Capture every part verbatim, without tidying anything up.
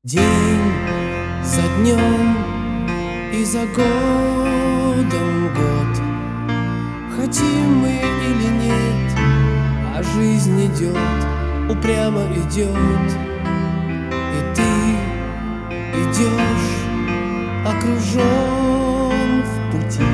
День за днем и за годом год. Хотим мы или нет, а жизнь идет, упрямо идет. И ты идешь, окружен в пути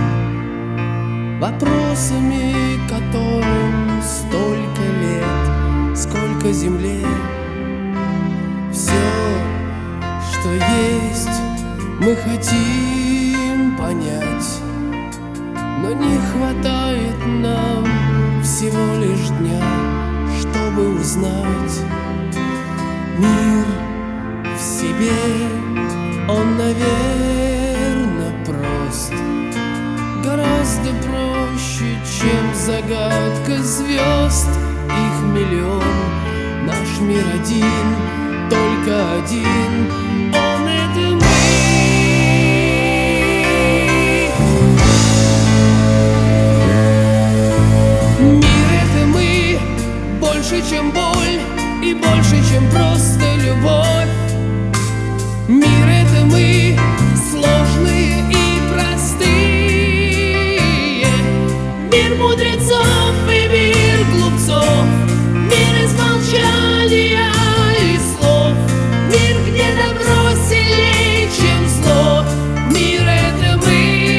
вопросами, которым столько лет, сколько земле. Все, что есть, мы хотим понять, но не хватает нам всего лишь дня, чтобы узнать. Мир в себе, он, наверно, прост, гораздо проще, чем загадка звезд. Их миллион, наш мир один, только один. Он — это мы. Мир — это мы, больше, чем боль, и больше, чем просто любовь. Мир — это мы, сложные и простые. Мир мудрецов и мир глупцов, мир из молчания и слов. Мир, где добро сильнее, чем зло. Мир — это мы.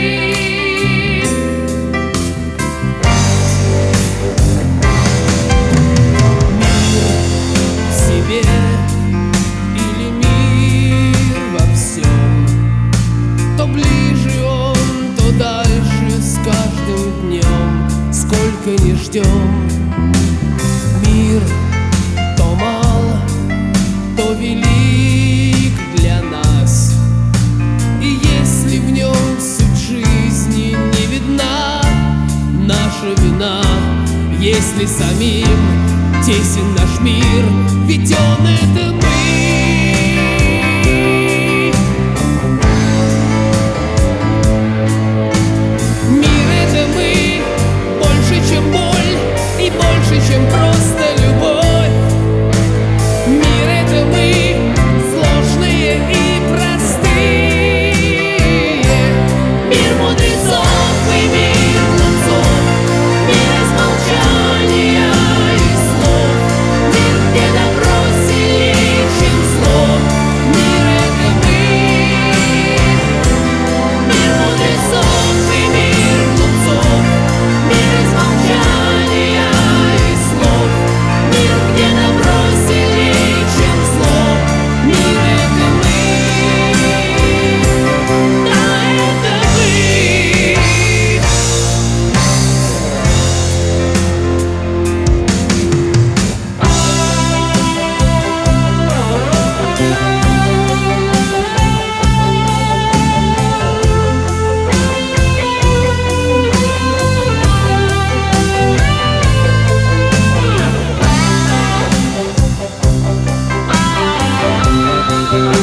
Мир в себе или мир во всем. То ближе он, то дальше с каждым днем, сколько не ждем. Мир то мал, то велик для нас, и если в нем суть жизни не видна, наша вина. Если самим тесен наш мир, ведь он — это мы. Мир — это мы, больше, чем боль, и больше, чем просто любовь. Мир — это мы, сложные и простые. Мир мудрецов и мир глупцов, мир из молчания и слов. Мир, где добро сильнее, чем зло. Мир — это мы. Мир мудрецов и мир глупцов, мир из молчания и слов. Мир, где добро сильнее, чем зло. Мир — это мы. Да, это мы. Thank you.